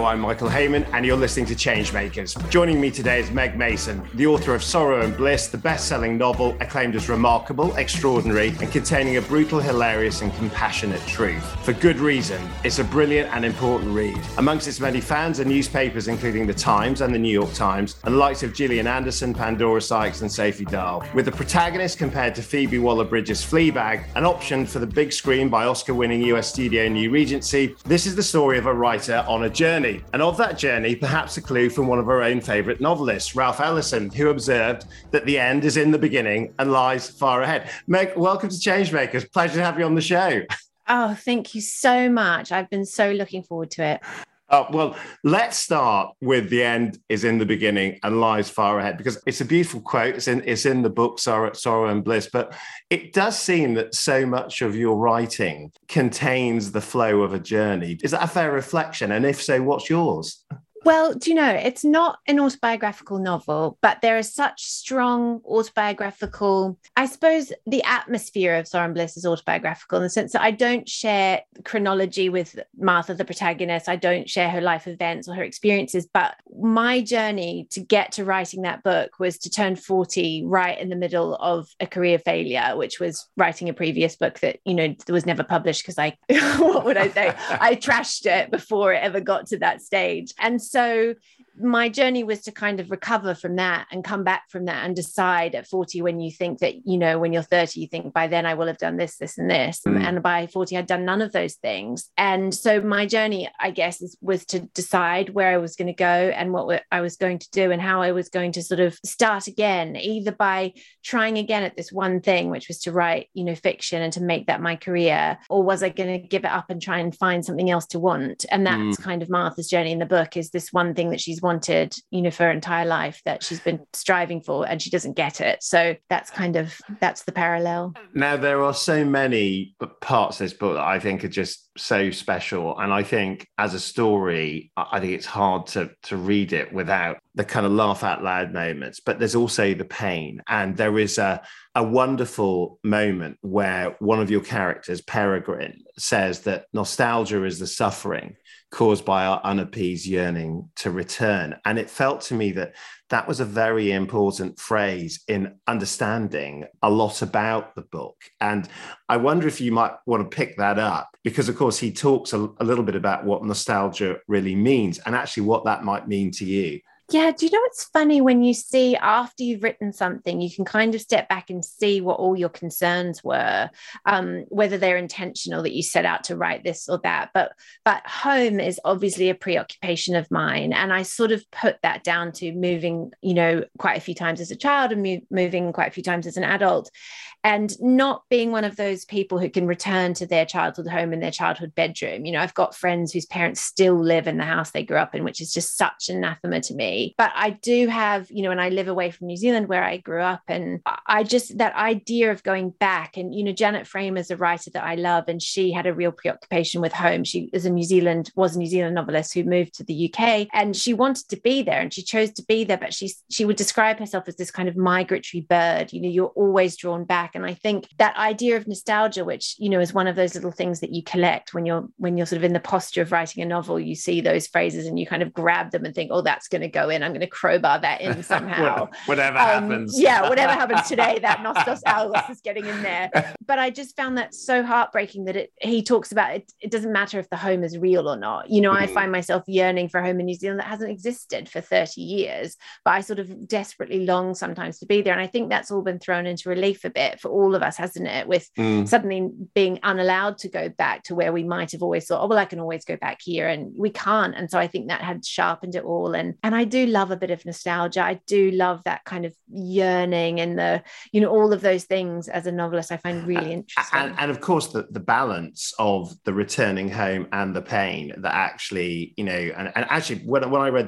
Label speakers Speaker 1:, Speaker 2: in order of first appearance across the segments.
Speaker 1: I'm Michael Heyman, and you're listening to Changemakers. Joining me today is Meg Mason, the author of Sorrow and Bliss, the best-selling novel acclaimed as remarkable, extraordinary, and containing a brutal, hilarious, and compassionate truth. For good reason, it's a brilliant and important read. Amongst its many fans are newspapers including The Times and The New York Times, and the likes of Gillian Anderson, Pandora Sykes, and Sophie Dahl. With the protagonist compared to Phoebe Waller-Bridge's Fleabag, and optioned for the big screen by Oscar-winning US studio New Regency, this is the story of a writer on a journey. And of that journey, perhaps a clue from one of our own favourite novelists, Ralph Ellison, who observed that the end is in the beginning and lies far ahead. Meg, welcome to Changemakers. Pleasure to have you on the show.
Speaker 2: Oh, thank you so much. I've been so looking forward to it.
Speaker 1: Well, let's start with the end is in the beginning and lies far ahead, because it's a beautiful quote. It's in the book, Sorrow and Bliss, but it does seem that so much of your writing contains the flow of a journey. Is that a fair reflection? And if so, what's yours?
Speaker 2: Well, do you know, it's not an autobiographical novel, but there is such strong autobiographical, I suppose the atmosphere of Sorrow and Bliss is autobiographical in the sense that I don't share chronology with Martha, the protagonist. I don't share her life events or her experiences, but my journey to get to writing that book was to turn 40 right in the middle of a career failure, which was writing a previous book that, you know, was never published because what would I say? I trashed it before it ever got to that stage. And so my journey was to kind of recover from that and come back from that and decide at 40, when you think that, you know, when you're 30, you think by then I will have done this, this, and this. And by 40, I'd done none of those things. And so my journey, I guess, was to decide where I was going to go and what I was going to do and how I was going to sort of start again, either by trying again at this one thing, which was to write, you know, fiction and to make that my career, or was I going to give it up and try and find something else to want? And that's kind of Martha's journey in the book, is this one thing that she's wanted, you know, for her entire life, that she's been striving for, and she doesn't get it. So that's the parallel.
Speaker 1: Now, there are so many parts of this book that I think are just so special. And I think as a story, I think it's hard to read it without the kind of laugh out loud moments, but there's also the pain. And there is a wonderful moment where one of your characters, Peregrine, says that nostalgia is the suffering caused by our unappeased yearning to return. And it felt to me that that was a very important phrase in understanding a lot about the book. And I wonder if you might want to pick that up, because of course he talks a little bit about what nostalgia really means and actually what that might mean to you.
Speaker 2: Yeah, do you know what's funny? When you see, after you've written something, you can kind of step back and see what all your concerns were, whether they're intentional, that you set out to write this or that. But home is obviously a preoccupation of mine. And I sort of put that down to moving, you know, quite a few times as a child and moving quite a few times as an adult. And not being one of those people who can return to their childhood home in their childhood bedroom. You know, I've got friends whose parents still live in the house they grew up in, which is just such anathema to me. But I do have, you know, and I live away from New Zealand where I grew up. And I just, that idea of going back, and, you know, Janet Frame is a writer that I love, and she had a real preoccupation with home. She was a New Zealand novelist who moved to the UK, and she wanted to be there and she chose to be there. But she would describe herself as this kind of migratory bird. You know, you're always drawn back. And I think that idea of nostalgia, which, you know, is one of those little things that you collect when you're sort of in the posture of writing a novel, you see those phrases and you kind of grab them and think, oh, that's going to go in. I'm going to crowbar that in somehow.
Speaker 1: Whatever happens.
Speaker 2: Yeah, whatever happens today, that nostalgia is getting in there. But I just found that so heartbreaking that he talks about it. It doesn't matter if the home is real or not. You know, I find myself yearning for a home in New Zealand that hasn't existed for 30 years, but I sort of desperately long sometimes to be there. And I think that's all been thrown into relief a bit for all of us, hasn't it? With suddenly being unallowed to go back to where we might have always thought, oh, well, I can always go back here, and we can't. And so I think that had sharpened it all. And I do love a bit of nostalgia. I do love that kind of yearning and the, you know, all of those things as a novelist I find really interesting.
Speaker 1: And of course, the balance of the returning home and the pain that actually, you know, and actually when I read that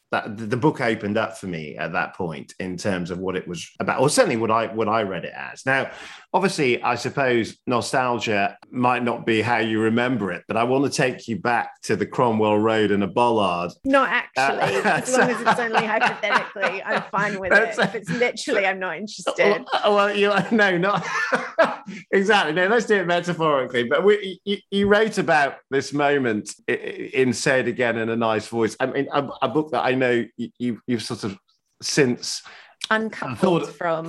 Speaker 1: that the book opened up for me at that point in terms of what it was about, or certainly what I read it as. Now, obviously, I suppose nostalgia might not be how you remember it, but I want to take you back to the Cromwell Road and a bollard.
Speaker 2: Not actually, as long as it's only hypothetically, I'm fine with it. If it's literally, I'm not interested.
Speaker 1: No, not exactly. No, let's do it metaphorically. But you wrote about this moment in Say It Again in a Nice Voice. I mean, a book that I know you've sort of since
Speaker 2: uncoupled from,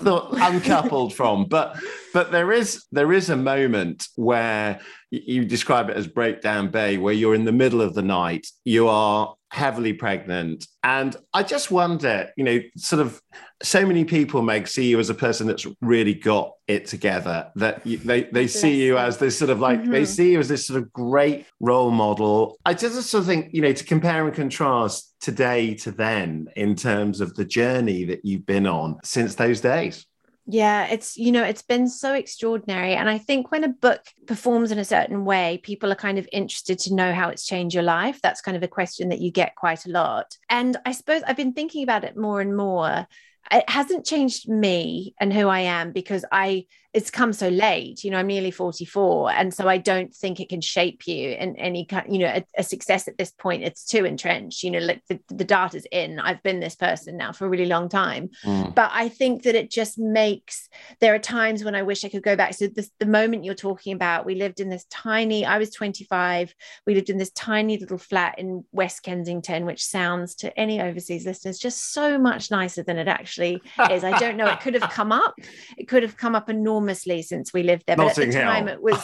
Speaker 1: but there is a moment where you describe it as Breakdown Bay, where you're in the middle of the night, you are heavily pregnant, and I just wonder, sort of, so many people, Meg, see you as a person that's really got it together, that they see you as this sort of like, they see you as this sort of great role model. I just sort of think, to compare and contrast today to then in terms of the journey that you've been on since those days.
Speaker 2: Yeah, it's been so extraordinary. And I think when a book performs in a certain way, people are kind of interested to know how it's changed your life. That's kind of a question that you get quite a lot. And I suppose I've been thinking about it more and more. It hasn't changed me and who I am because it's come so late. I'm nearly 44. And so I don't think it can shape you in any kind, a success at this point. It's too entrenched, like the data's in. I've been this person now for a really long time. But I think that it just there are times when I wish I could go back. So the moment you're talking about, I was 25. We lived in this tiny little flat in West Kensington, which sounds to any overseas listeners just so much nicer than it actually is. I don't know. It could have come up. It could have come up enormously since we lived there. But
Speaker 1: Notting
Speaker 2: at the time
Speaker 1: Hill.
Speaker 2: It was,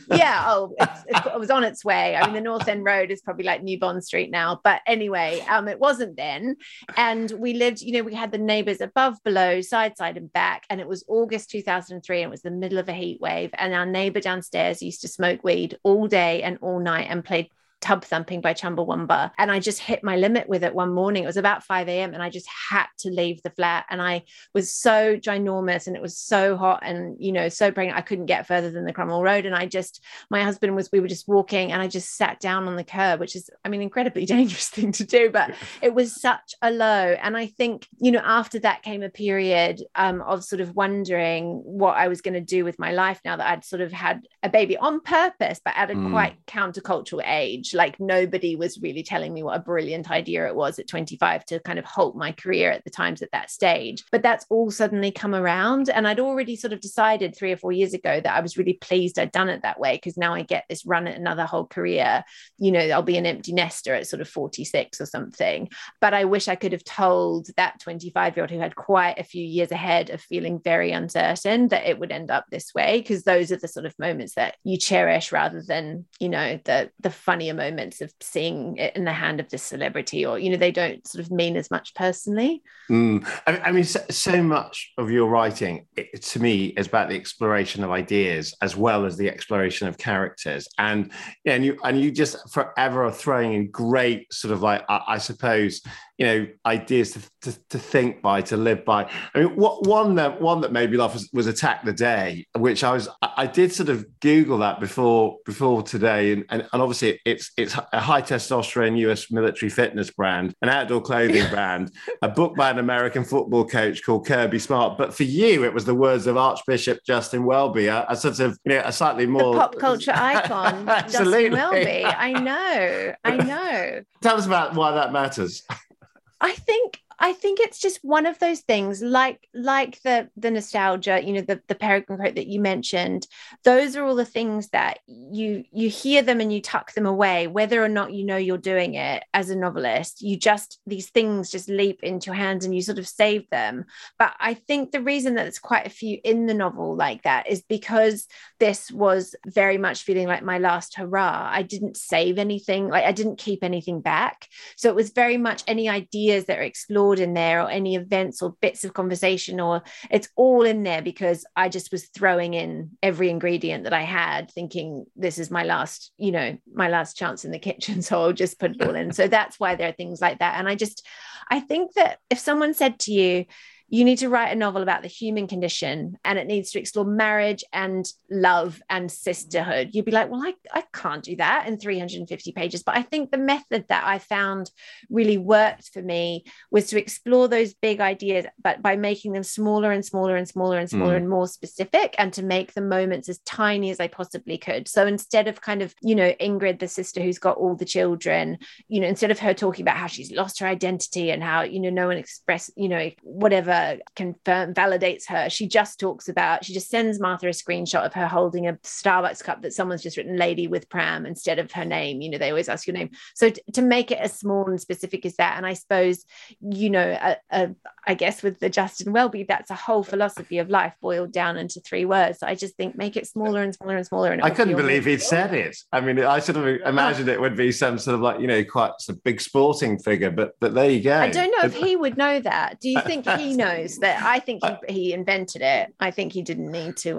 Speaker 2: it was on its way. I mean, the North End Road is probably like New Bond Street now. But anyway, it wasn't then. And we lived, we had the neighbours above, below, side, and back. And it was August 2003. And it was the middle of a heat wave. And our neighbour downstairs used to smoke weed all day and all night and played Tub Thumping by Chumbawamba. And I just hit my limit with it one morning. It was about 5 a.m. and I just had to leave the flat. And I was so ginormous and it was so hot and, so pregnant. I couldn't get further than the Cromwell Road. And my husband we were just walking and I just sat down on the curb, which is, incredibly dangerous thing to do, but it was such a low. And I think, after that came a period of sort of wondering what I was going to do with my life now that I'd sort of had a baby on purpose, but at a quite countercultural age. Like nobody was really telling me what a brilliant idea it was at 25 to kind of halt my career at the times at that stage. But that's all suddenly come around. And I'd already sort of decided 3 or 4 years ago that I was really pleased I'd done it that way, because now I get this run at another whole career. I'll be an empty nester at sort of 46 or something. But I wish I could have told that 25-year-old who had quite a few years ahead of feeling very uncertain that it would end up this way, because those are the sort of moments that you cherish rather than, the funnier moments of seeing it in the hand of this celebrity, or they don't sort of mean as much personally.
Speaker 1: I mean, so much of your writing, to me, is about the exploration of ideas as well as the exploration of characters, and you just forever are throwing in great sort of like, I suppose, ideas to think by, to live by. I mean, one that made me laugh was Attack the Day, which I did sort of Google that before today, and obviously it's a high testosterone US military fitness brand, an outdoor clothing brand, a book by an American football coach called Kirby Smart. But for you, it was the words of Archbishop Justin Welby, a sort of a slightly more
Speaker 2: the pop culture icon. Justin Welby. I know.
Speaker 1: Tell us about why that matters.
Speaker 2: I think it's just one of those things like the nostalgia, the Peregrine quote that you mentioned. Those are all the things that you hear them and you tuck them away, whether or not you're doing it as a novelist. These things just leap into your hands and you sort of save them. But I think the reason that there's quite a few in the novel like that is because this was very much feeling like my last hurrah. I didn't save anything, like I didn't keep anything back. So it was very much any ideas that are explored in there, or any events or bits of conversation, or it's all in there because I just was throwing in every ingredient that I had, thinking this is my last chance in the kitchen, so I'll just put it all in. So that's why there are things like that. And I think that if someone said to you, you need to write a novel about the human condition, and it needs to explore marriage and love and sisterhood. You'd be like, well, I can't do that in 350 pages. But I think the method that I found really worked for me was to explore those big ideas, but by making them smaller and smaller and smaller and smaller and more specific, and to make the moments as tiny as I possibly could. So instead of kind of, Ingrid, the sister who's got all the children, instead of her talking about how she's lost her identity and how, no one express, whatever validates her, she just sends Martha a screenshot of her holding a Starbucks cup that someone's just written lady with pram instead of her name. They always ask your name. So to make it as small and specific as that. And I suppose, I guess with the Justin Welby, that's a whole philosophy of life boiled down into 3 words. So I just think make it smaller and smaller and smaller. And
Speaker 1: I couldn't believe he'd said it. I mean, I sort of imagined it would be some sort of like, quite a big sporting figure, but there you go.
Speaker 2: I don't know if he would know that. Do you think he knows that? I think he invented it. I think he didn't need to.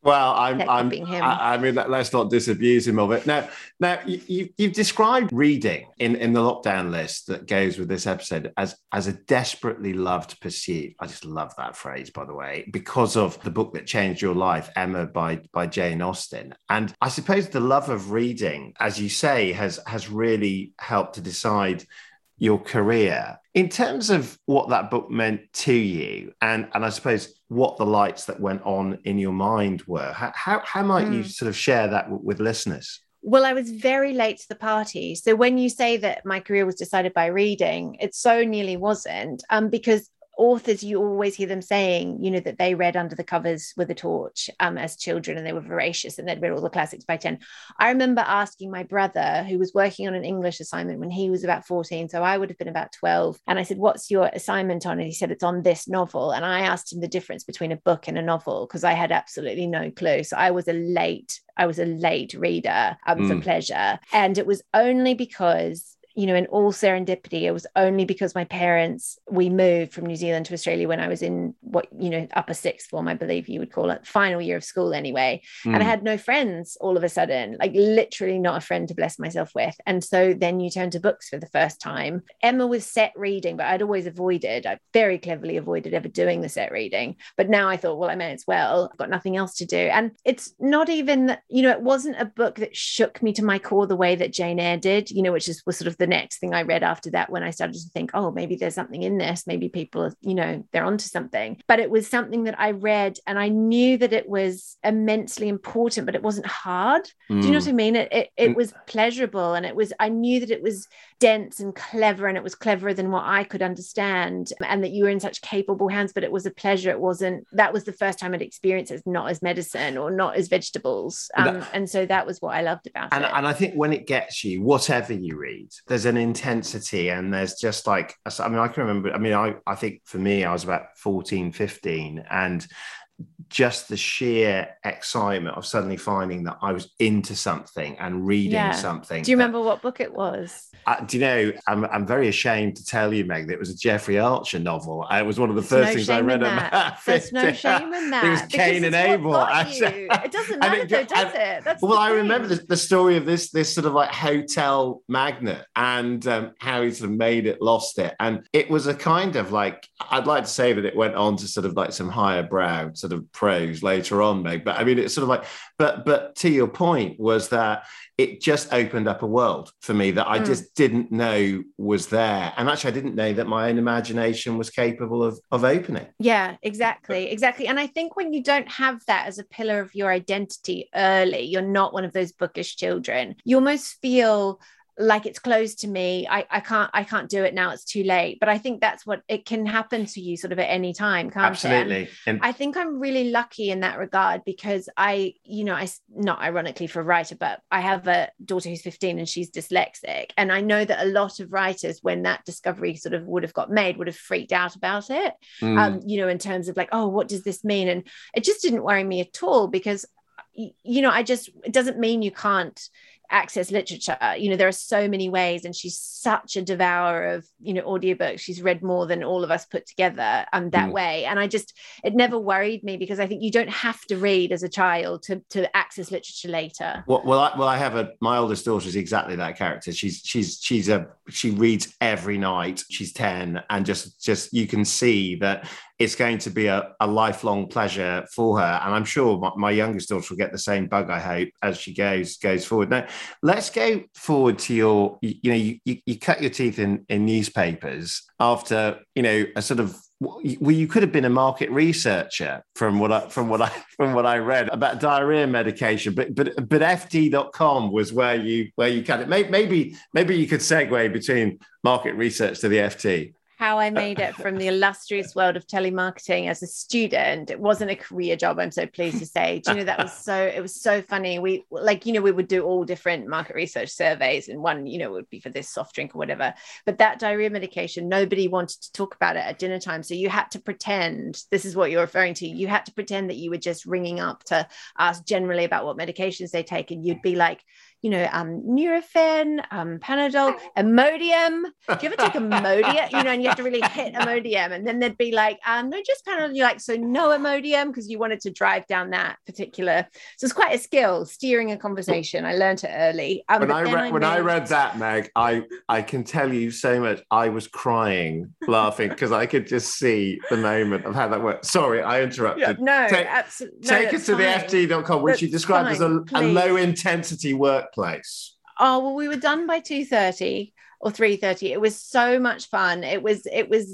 Speaker 1: I mean, let's not disabuse him of it. Now you've described reading in the lockdown list that goes with this episode as a desperately loved pursuit. I just love that phrase, by the way, because of the book that changed your life, Emma, by Jane Austen. And I suppose the love of reading, as you say, has really helped to decide your career. In terms of what that book meant to you, and I suppose what the lights that went on in your mind were, how might you sort of share that with listeners?
Speaker 2: Well, I was very late to the party. So when you say that my career was decided by reading, it so nearly wasn't, because authors, you always hear them saying, that they read under the covers with a torch as children, and they were voracious and they'd read all the classics by 10. I remember asking my brother, who was working on an English assignment when he was about 14, so I would have been about 12, and I said, what's your assignment on? And he said, it's on this novel. And I asked him the difference between a book and a novel, because I had absolutely no clue. So I was a late reader for pleasure. And it was only because, in all serendipity, it was only because my parents, we moved from New Zealand to Australia when I was in upper sixth form, I believe you would call it, final year of school anyway. And I had no friends all of a sudden, like literally not a friend to bless myself with. And so then you turn to books for the first time. Emma was set reading, but I very cleverly avoided ever doing the set reading. But now I thought, well, I may as well, I've got nothing else to do. And it's not even, it wasn't a book that shook me to my core the way that Jane Eyre did, which was sort of the next thing I read after that, when I started to think, oh, maybe there's something in this, maybe people are, they're onto something. But it was something that I read and I knew that it was immensely important, but it wasn't hard. Do you know what I mean? It was pleasurable, and I knew that it was dense and clever, and it was cleverer than what I could understand, and that you were in such capable hands. But it was a pleasure. That was the first time I'd experienced it not as medicine or not as vegetables. And so that was what I loved about it.
Speaker 1: And I think when it gets you, whatever you read, there's an intensity, and there's just like, I mean, I can remember, I think for me, I was about 14, 15, and just the sheer excitement of suddenly finding that I was into something and reading something.
Speaker 2: Do you remember what book it was?
Speaker 1: Do you know, I'm very ashamed to tell you, Meg, that it was a Jeffrey Archer novel. It was one of the first things I read about.
Speaker 2: There's no shame in that.
Speaker 1: It was Cain and Abel.
Speaker 2: It doesn't matter though, does it?
Speaker 1: I remember the story of this sort of like hotel magnate, and how he sort of lost it. And it was a kind of like, I'd like to say that it went on to sort of like some higher brow sort of prose later on, Meg. But I mean, it's sort of like, but to your point was that it just opened up a world for me that I just didn't know was there. And actually, I didn't know that my own imagination was capable of opening.
Speaker 2: Yeah, exactly. And I think when you don't have that as a pillar of your identity early, you're not one of those bookish children. You almost feel like it's closed to me. I can't do it now. It's too late. But I think that's what it can happen to you sort of at any time, can't
Speaker 1: Absolutely.
Speaker 2: it? And I think I'm really lucky in that regard, because I not ironically for a writer, but I have a daughter who's 15 and she's dyslexic. And I know that a lot of writers, when that discovery sort of would have got made, would have freaked out about it, in terms of like, oh, what does this mean? And it just didn't worry me at all, because, it doesn't mean you can't access literature. There are so many ways, and she's such a devourer of audiobooks. She's read more than all of us put together that way. And it never worried me, because I think you don't have to read as a child to access literature later.
Speaker 1: I have my oldest daughter is exactly that character. She reads every night. She's 10, and just you can see that it's going to be a lifelong pleasure for her. And I'm sure my youngest daughter will get the same bug, I hope, as she goes forward. Now, let's go forward to your, you cut your teeth in newspapers after, a sort of, well, you could have been a market researcher from what I read about diarrhea medication, but FT.com was where you cut it. Maybe you could segue between market research to the FT.
Speaker 2: How I made it from the illustrious world of telemarketing as a student. It wasn't a career job, I'm so pleased to say. Do you know, it was so funny. We would do all different market research surveys, and one, would be for this soft drink or whatever. But that diarrhea medication, nobody wanted to talk about it at dinner time. So you had to pretend, this is what you're referring to, you had to pretend that you were just ringing up to ask generally about what medications they take. And you'd be like, Nurofen, Panadol, Imodium. Do you ever take Imodium? And you have to really hit Imodium. And then they'd be like, no, just Panadol. You're like, so no Imodium, because you wanted to drive down that particular. So it's quite a skill, steering a conversation. I learned it early.
Speaker 1: When I read that, Meg, I can tell you so much. I was crying, laughing, because I could just see the moment of how that worked. Sorry, I interrupted.
Speaker 2: Yeah, no, absolutely.
Speaker 1: Take us to the FT.com, which you described as a low intensity workplace.
Speaker 2: Oh, well, we were done by 2:30 or 3:30. It was so much fun. It was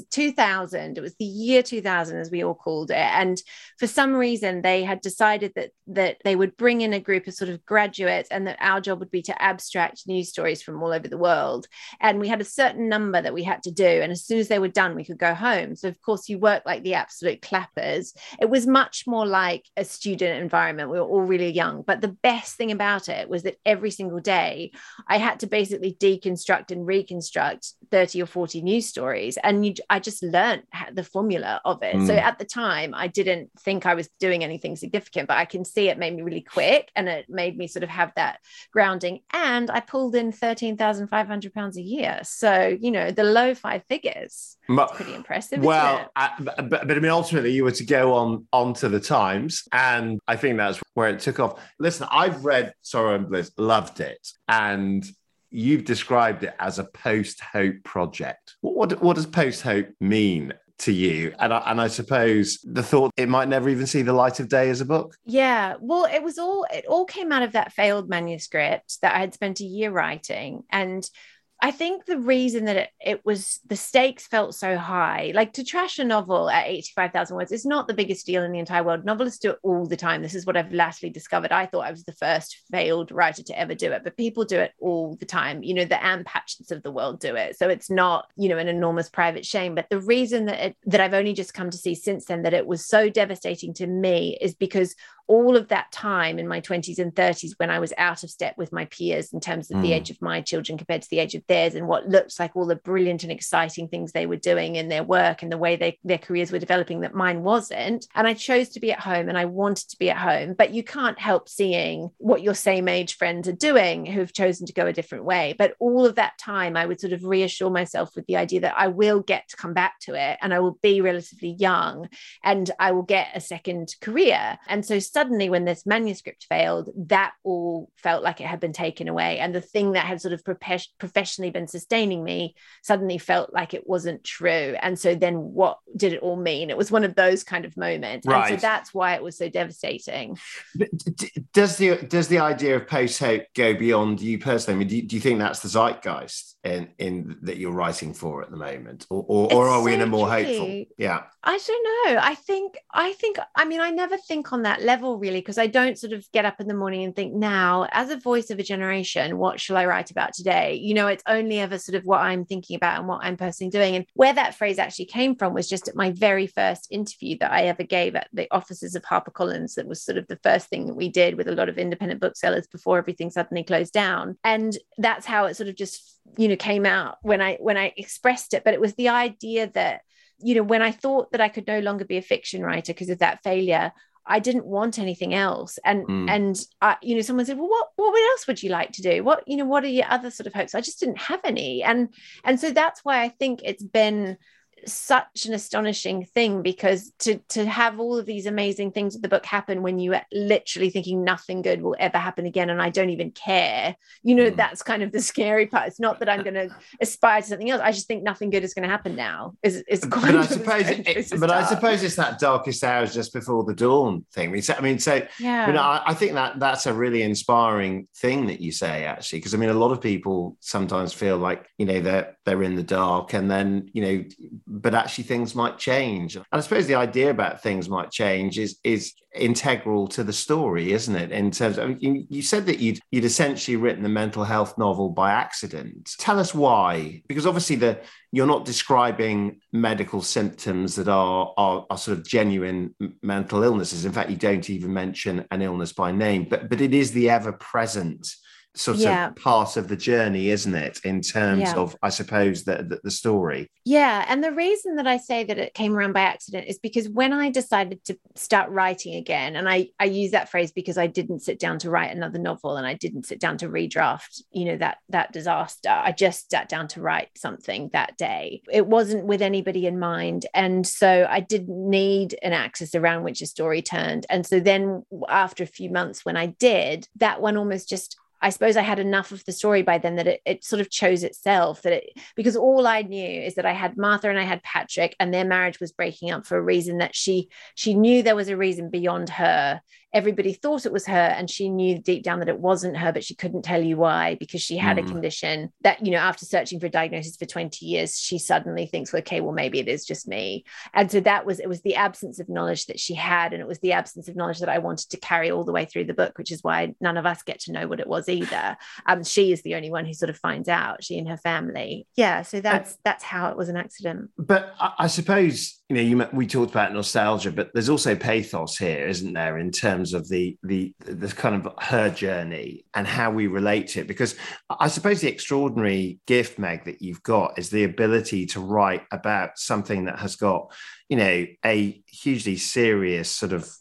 Speaker 2: 2000. It was the year 2000, as we all called it. And for some reason, they had decided that they would bring in a group of sort of graduates, and that our job would be to abstract news stories from all over the world. And we had a certain number that we had to do. And as soon as they were done, we could go home. So of course, you work like the absolute clappers. It was much more like a student environment. We were all really young. But the best thing about it was that every single day, I had to basically deconstruct and reconstruct 30 or 40 news stories. And I just learned the formula of it. So at the time, I didn't think I was doing anything significant, but I can see it made me really quick, and it made me sort of have that grounding. And I pulled in £13,500 a year. So, the low five figures. It's pretty impressive.
Speaker 1: Well, but I mean, ultimately, you were to go on to the Times, and I think that's where it took off. Listen, I've read Sorrow and Bliss, loved it, and you've described it as a post-hope project. What does post-hope mean to you? And I suppose the thought it might never even see the light of day as a book?
Speaker 2: Yeah, well, it all came out of that failed manuscript that I had spent a year writing. And I think the reason that it was, the stakes felt so high, like to trash a novel at 85,000 words is not the biggest deal in the entire world. Novelists do it all the time. This is what I've lastly discovered. I thought I was the first failed writer to ever do it, but people do it all the time. The Anne Patchetts of the world do it. So it's not, an enormous private shame. But the reason that I've only just come to see since then that it was so devastating to me is because all of that time in my 20s and 30s, when I was out of step with my peers in terms of the age of my children compared to the age of theirs, and what looked like all the brilliant and exciting things they were doing in their work and the way their careers were developing, that mine wasn't. And I chose to be at home, and I wanted to be at home, but you can't help seeing what your same age friends are doing who've chosen to go a different way. But all of that time, I would sort of reassure myself with the idea that I will get to come back to it, and I will be relatively young, and I will get a second career. And so suddenly, when this manuscript failed, that all felt like it had been taken away. And the thing that had sort of professionally been sustaining me suddenly felt like it wasn't true. And so then what did it all mean? It was one of those kind of moments. Right. And so that's why it was so devastating.
Speaker 1: Does the idea of post-hope go beyond you personally? I mean, do you think that's the zeitgeist in that you're writing for at the moment? Or are we in a more hopeful? Yeah.
Speaker 2: I don't know. I never think on that level really, because I don't sort of get up in the morning and think, now, as a voice of a generation, what shall I write about today? It's only ever sort of what I'm thinking about and what I'm personally doing. And where that phrase actually came from was just at my very first interview that I ever gave at the offices of HarperCollins. That was sort of the first thing that we did with a lot of independent booksellers before everything suddenly closed down. And that's how it sort of just, came out when I expressed it. But it was the idea that, when I thought that I could no longer be a fiction writer because of that failure, I didn't want anything else. And someone said, well, what else would you like to do? What are your other sort of hopes? I just didn't have any. And so that's why I think it's been such an astonishing thing, because to have all of these amazing things with the book happen when you are literally thinking nothing good will ever happen again, and I don't even care, that's kind of the scary part. It's not that I'm going to aspire to something else, I just think nothing good is going to happen now. It's quite
Speaker 1: I suppose it's that darkest hours just before the dawn thing. I think that's a really inspiring thing that you say, actually, because a lot of people sometimes feel like they're in the dark, and then but actually things might change. And I suppose the idea about things might change is integral to the story, isn't it? In terms of, you said that you'd essentially written the mental health novel by accident. Tell us why, because obviously you're not describing medical symptoms that are sort of genuine mental illnesses. In fact, you don't even mention an illness by name, but it is the ever-present sort of part of the journey, isn't it, in terms of, I suppose, the story.
Speaker 2: Yeah. And the reason that I say that it came around by accident is because when I decided to start writing again, and I use that phrase because I didn't sit down to write another novel, and I didn't sit down to redraft, that disaster. I just sat down to write something that day. It wasn't with anybody in mind. And so I didn't need an axis around which a story turned. And so then after a few months, when I did, that one almost just, I suppose I had enough of the story by then that it sort of chose itself, because all I knew is that I had Martha and I had Patrick, and their marriage was breaking up for a reason that she knew there was a reason beyond her. Everybody thought it was her, and she knew deep down that it wasn't her, but she couldn't tell you why, because she had a condition that, after searching for a diagnosis for 20 years, she suddenly thinks, okay, well, maybe it is just me. And so it was the absence of knowledge that she had, and it was the absence of knowledge that I wanted to carry all the way through the book, which is why none of us get to know what it was either. She is the only one who sort of finds out, she and her family. Yeah, so that's how it was an accident.
Speaker 1: But I suppose, we talked about nostalgia, but there's also pathos here, isn't there, in terms of the kind of her journey and how we relate to it? Because I suppose the extraordinary gift, Meg, that you've got is the ability to write about something that has got, a hugely serious sort of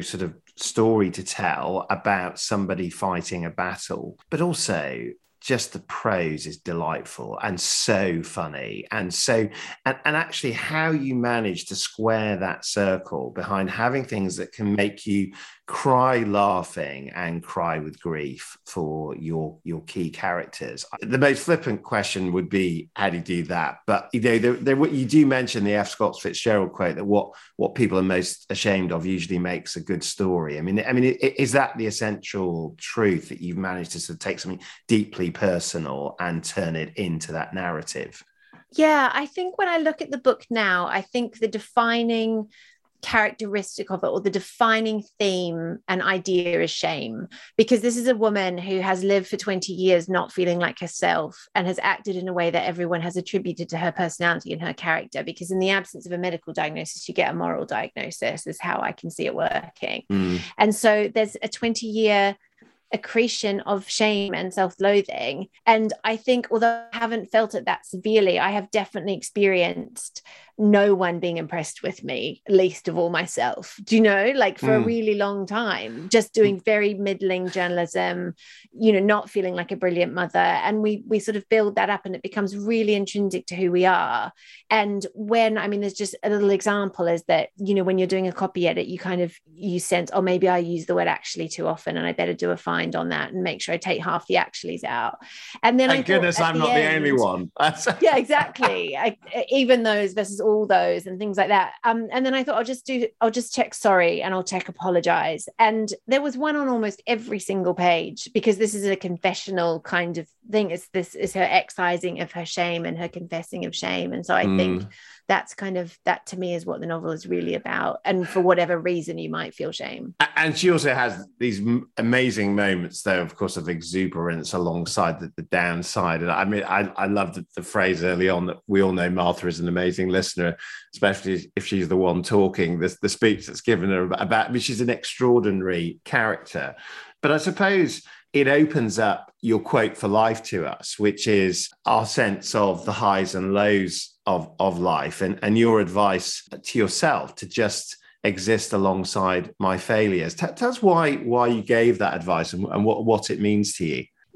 Speaker 1: story to tell about somebody fighting a battle, but also just the prose is delightful and so funny. And actually how you manage to square that circle behind having things that can make you cry laughing and cry with grief for your key characters. The most flippant question would be, how do you do that? But you do mention the F. Scott Fitzgerald quote that what people are most ashamed of usually makes a good story. Is that the essential truth, that you've managed to sort of take something deeply personal and turn it into that narrative?
Speaker 2: Yeah, I think when I look at the book now, I think the defining characteristic of it, or the defining theme and idea, is shame, because this is a woman who has lived for 20 years not feeling like herself, and has acted in a way that everyone has attributed to her personality and her character, because in the absence of a medical diagnosis, you get a moral diagnosis, is how I can see it working. And so there's a 20-year accretion of shame and self-loathing. And I think, although I haven't felt it that severely, I have definitely experienced no one being impressed with me, least of all myself. Do you know, like for a really long time, just doing very middling journalism, not feeling like a brilliant mother. And we sort of build that up, and it becomes really intrinsic to who we are. And there's just a little example is that, when you're doing a copy edit, you sense, oh, maybe I use the word actually too often, and I better do a find on that and make sure I take half the actuallys out. And then
Speaker 1: thank goodness I'm not the only one.
Speaker 2: Yeah, exactly. Even those versus all those and things like that. And then I thought I'll just check sorry, and I'll check apologize. And there was one on almost every single page, because this is a confessional kind of thing. This is her excising of her shame and her confessing of shame. And so I think that's that to me is what the novel is really about. And for whatever reason you might feel shame.
Speaker 1: And she also has these amazing moments, though, of course, of exuberance alongside the downside. And I love the phrase early on that we all know Martha is an amazing listener, especially if she's the one talking. The speech that's given her about she's an extraordinary character. But I suppose it opens up your quote for life to us, which is our sense of the highs and lows of life, and your advice to yourself to just exist alongside my failures. Tell us why you gave that advice and what it means to you.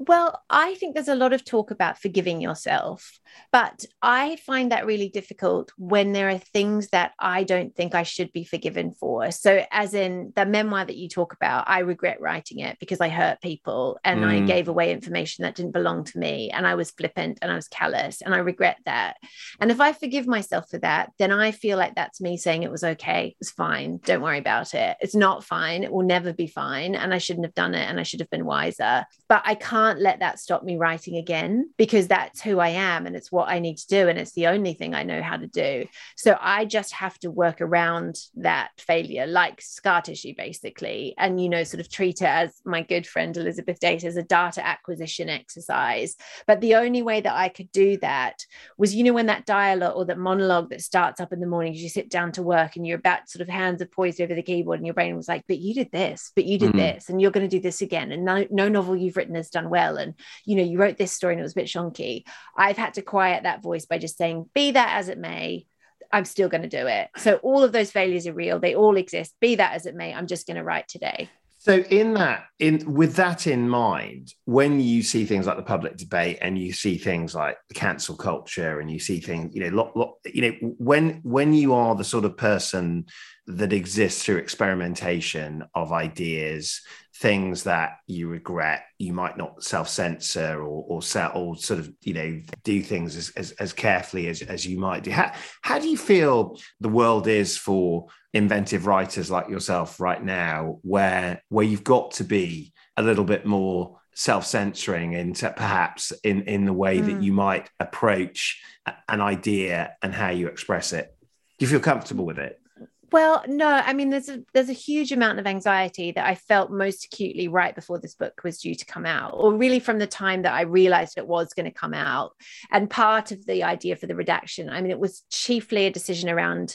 Speaker 2: Well, I think there's a lot of talk about forgiving yourself, but I find that really difficult when there are things that I don't think I should be forgiven for. So, as in the memoir that you talk about, I regret writing it because I hurt people and I gave away information that didn't belong to me, and I was flippant and I was callous, and I regret that. And if I forgive myself for that, then I feel like that's me saying it was okay, it's fine, don't worry about it. It's not fine, it will never be fine, and I shouldn't have done it, and I should have been wiser. But I can't let that stop me writing again, because that's who I am and it's what I need to do. And it's the only thing I know how to do. So I just have to work around that failure, like scar tissue, basically. And, sort of treat it, as my good friend Elizabeth Date, as a data acquisition exercise. But the only way that I could do that was, when that dialogue or that monologue that starts up in the morning as you sit down to work and you're about sort of hands are poised over the keyboard and your brain was like, but you did this, but you did this, and you're going to do this again. And no novel you've written has done well. And you wrote this story and it was a bit shonky. I've had to quiet that voice by just saying, be that as it may, I'm still going to do it. So all of those failures are real. They all exist. Be that as it may, I'm just going to write today.
Speaker 1: So with that in mind, when you see things like the public debate and you see things like the cancel culture and you see things, when you are the sort of person that exists through experimentation of ideas, things that you regret, you might not self-censor or sort of, do things as carefully as you might do. How do you feel the world is for inventive writers like yourself right now, where you've got to be a little bit more self-censoring into perhaps in the way that you might approach an idea and how you express it? Do you feel comfortable with it?
Speaker 2: Well, no, I mean, there's a huge amount of anxiety that I felt most acutely right before this book was due to come out, or really from the time that I realized it was going to come out. And part of the idea for the redaction, I mean, it was chiefly a decision around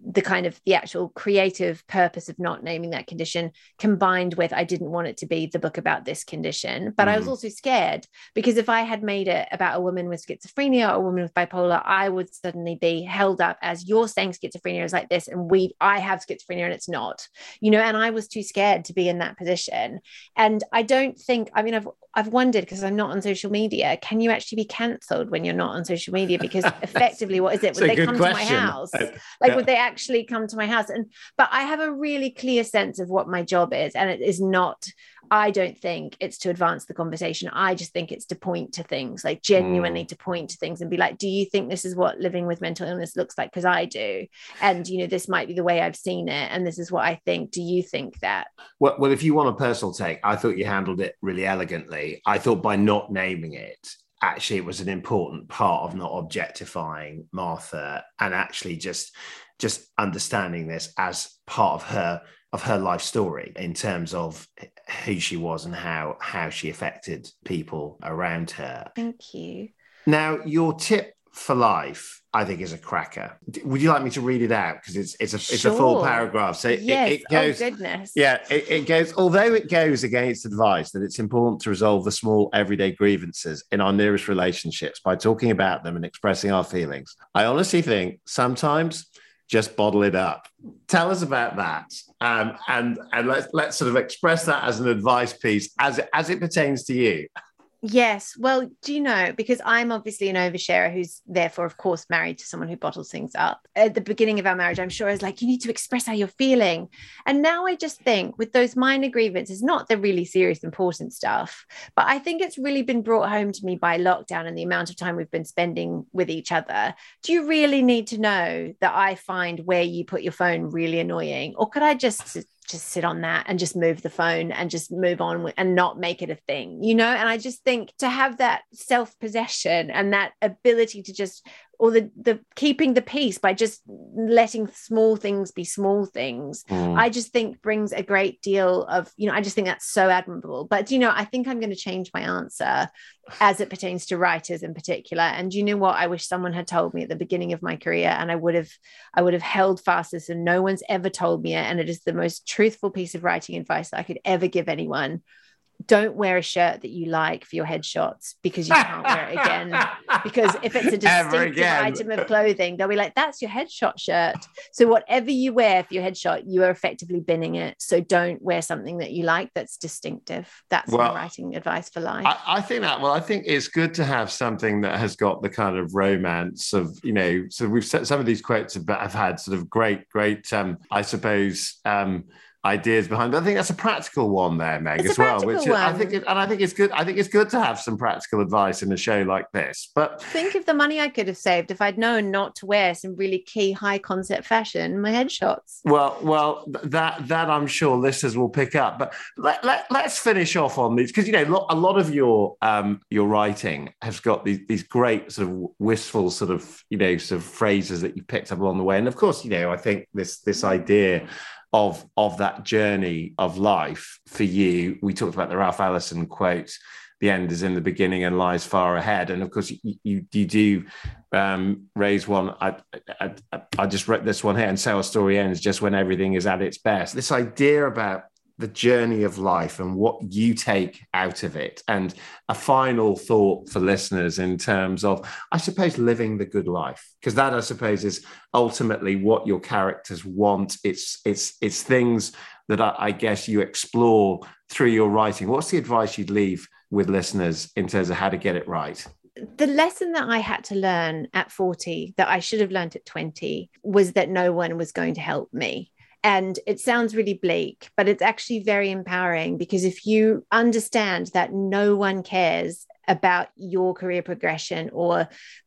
Speaker 2: the actual creative purpose of not naming that condition, combined with I didn't want it to be the book about this condition. But I was also scared, because if I had made it about a woman with schizophrenia or a woman with bipolar, I would suddenly be held up as, you're saying schizophrenia is like this and I have schizophrenia and it's not, and I was too scared to be in that position. And I don't think, I mean, I've wondered, because I'm not on social media, can you actually be cancelled when you're not on social media? Because effectively, what is it? Would they come to my house? Would they actually come to my house? But I have a really clear sense of what my job is. And it is not, I don't think it's to advance the conversation. I just think it's to point to things, like genuinely to point to things and be like, do you think this is what living with mental illness looks like? Because I do. And, this might be the way I've seen it. And this is what I think. Do you think that?
Speaker 1: Well, if you want a personal take, I thought you handled it really elegantly. I thought by not naming it, actually, it was an important part of not objectifying Martha and actually just understanding this as part of her life story in terms of who she was and how she affected people around her.
Speaker 2: Thank you.
Speaker 1: Now, your tip for life, I think, is a cracker. Would you like me to read it out? Because it's a full paragraph. So
Speaker 2: yes.
Speaker 1: It goes,
Speaker 2: oh goodness.
Speaker 1: Yeah, it goes, although it goes against advice that it's important to resolve the small everyday grievances in our nearest relationships by talking about them and expressing our feelings, I honestly think sometimes just bottle it up. Tell us about that. And let's sort of express that as an advice piece as it pertains to you.
Speaker 2: Yes. Well, do you know, because I'm obviously an oversharer who's therefore, of course, married to someone who bottles things up. At the beginning of our marriage, I'm sure I was like, you need to express how you're feeling. And now I just think with those minor grievances, not the really serious, important stuff, but I think it's really been brought home to me by lockdown and the amount of time we've been spending with each other. Do you really need to know that I find where you put your phone really annoying? Or could I just sit on that and just move the phone and just move on and not make it a thing, And I just think to have that self-possession and that ability to just, or the keeping the peace by just letting small things be small things, I just think brings a great deal of, I just think that's so admirable. But, I think I'm going to change my answer as it pertains to writers in particular. And you know what? I wish someone had told me at the beginning of my career, and I would have held fast this, and no one's ever told me it. And it is the most truthful piece of writing advice that I could ever give anyone. don't wear a shirt that you like for your headshots because you can't wear it again. Because if it's a distinctive item of clothing, they'll be like, that's your headshot shirt. So whatever you wear for your headshot, you are effectively binning it. So don't wear something that you like that's distinctive. That's my writing advice for life.
Speaker 1: I think it's good to have something that has got the kind of romance of, so we've said some of these quotes have had sort of great, I suppose, ideas behind, but I think that's a practical one there, Meg, as well. I think it's good. I think it's good to have some practical advice in a show like this. But
Speaker 2: think of the money I could have saved if I'd known not to wear some really key high concept fashion in my headshots.
Speaker 1: Well, that I'm sure listeners will pick up. But let's finish off on these, because a lot of your writing has got these great sort of wistful sort of phrases that you picked up along the way, and of course I think this idea of that journey of life for you. We talked about the Ralph Ellison quote, "The end is in the beginning and lies far ahead." And of course, you do raise one. I just wrote this one here, "And so our story ends just when everything is at its best." This idea about the journey of life and what you take out of it, and a final thought for listeners in terms of, I suppose, living the good life, because that, I suppose, is ultimately what your characters want. It's things that I guess you explore through your writing. What's the advice you'd leave with listeners in terms of how to get it right?
Speaker 2: The lesson that I had to learn at 40 that I should have learned at 20 was that no one was going to help me. And it sounds really bleak, but it's actually very empowering, because if you understand that no one cares about your career progression or,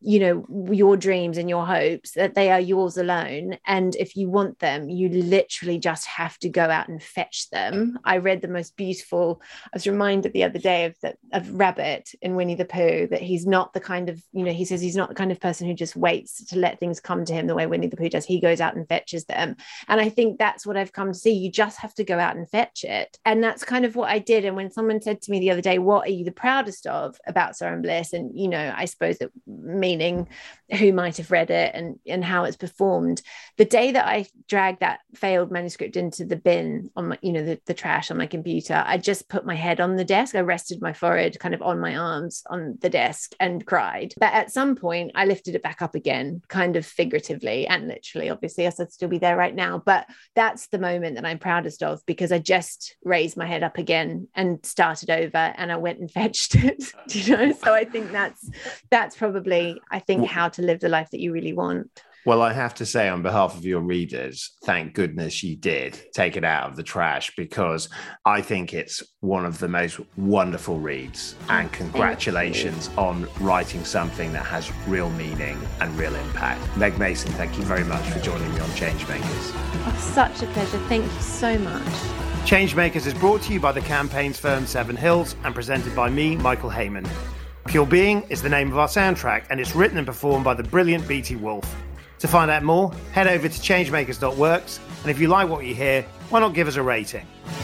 Speaker 2: your dreams and your hopes, that they are yours alone. And if you want them, you literally just have to go out and fetch them. I read the most beautiful, I was reminded the other day of Rabbit in Winnie the Pooh, that he's not the kind of, he says he's not the kind of person who just waits to let things come to him the way Winnie the Pooh does. He goes out and fetches them. And I think that's what I've come to see. You just have to go out and fetch it. And that's kind of what I did. And when someone said to me the other day, "What are you the proudest of about Sorrow and Bliss?" And, I suppose that meaning who might have read it and how it's performed. The day that I dragged that failed manuscript into the bin on my, the trash on my computer, I just put my head on the desk. I rested my forehead kind of on my arms on the desk and cried. But at some point I lifted it back up again, kind of figuratively and literally, obviously, as I'd still be there right now. But that's the moment that I'm proudest of, because I just raised my head up again and started over, and I went and fetched it, So I think that's probably, how to live the life that you really want.
Speaker 1: Well, I have to say, on behalf of your readers, thank goodness you did take it out of the trash, because I think it's one of the most wonderful reads, and congratulations on writing something that has real meaning and real impact. Meg Mason, thank you very much for joining me on Changemakers.
Speaker 2: Oh, such a pleasure. Thank you so much.
Speaker 1: Changemakers is brought to you by the campaigns firm Seven Hills and presented by me, Michael Heyman. Pure Being is the name of our soundtrack, and it's written and performed by the brilliant BT Wolf. To find out more, head over to changemakers.works, and if you like what you hear, why not give us a rating?